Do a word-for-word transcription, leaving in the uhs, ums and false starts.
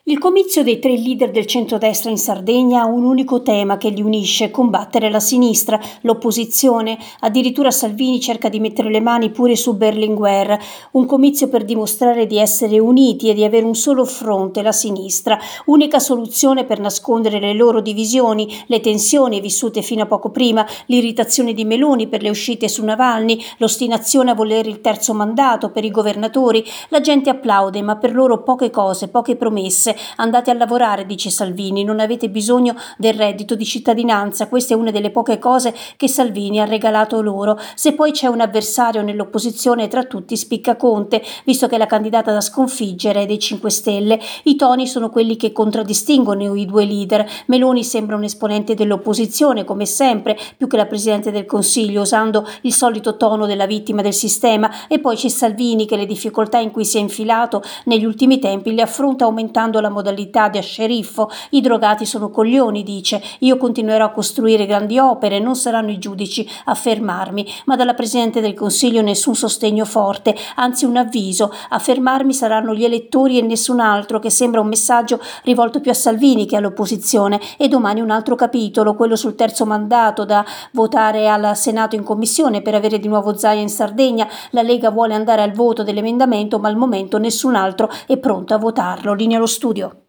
Il comizio dei tre leader del centrodestra in Sardegna ha un unico tema che li unisce: combattere la sinistra, l'opposizione. Addirittura Salvini cerca di mettere le mani pure su Berlinguer. Un comizio per dimostrare di essere uniti e di avere un solo fronte, la sinistra. Unica soluzione per nascondere le loro divisioni, le tensioni vissute fino a poco prima, l'irritazione di Meloni per le uscite su Navalny, l'ostinazione a volere il terzo mandato per i governatori. La gente applaude, ma per loro poche cose, poche promesse. Andate a lavorare, dice Salvini, non avete bisogno del reddito di cittadinanza, questa è una delle poche cose che Salvini ha regalato loro. Se poi c'è un avversario nell'opposizione, tra tutti spicca Conte, visto che la candidata da sconfiggere è dei cinque Stelle. I toni sono quelli che contraddistinguono i due leader. Meloni sembra un esponente dell'opposizione, come sempre, più che la Presidente del Consiglio, usando il solito tono della vittima del sistema, e poi c'è Salvini che le difficoltà in cui si è infilato negli ultimi tempi le affronta aumentando la modalità da sceriffo. I drogati sono coglioni, dice, io continuerò a costruire grandi opere, non saranno i giudici a fermarmi. Ma dalla Presidente del Consiglio nessun sostegno forte, anzi un avviso: a fermarmi saranno gli elettori e nessun altro, che sembra un messaggio rivolto più a Salvini che all'opposizione. E domani un altro capitolo, quello sul terzo mandato da votare al Senato in commissione per avere di nuovo Zaia in Sardegna. La Lega vuole andare al voto dell'emendamento, ma al momento nessun altro è pronto a votarlo. Linea allo studio.